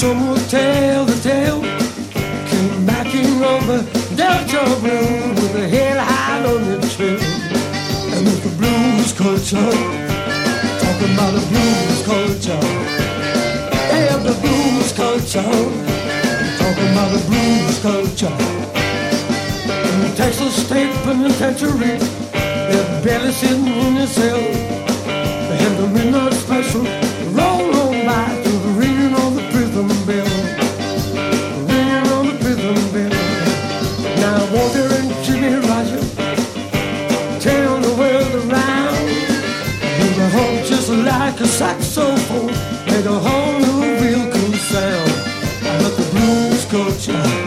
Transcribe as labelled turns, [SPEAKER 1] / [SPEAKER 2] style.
[SPEAKER 1] Some will tell the tale, came backing over Delta Road with a head high on the trail. And with the blues culture, talking about the blues culture. Yeah, the blues culture, talking about the blues culture. In the Texas State Penitentiary, they're barely sitting in the cell. They have the midnight special, roll on by to the ringing of the prison bell. Ringing on the prison bell. Now Walter and Jimmy Rogers turn the world around. With a home just like a saxophone, make a whole new real cool sound. I love the blues culture.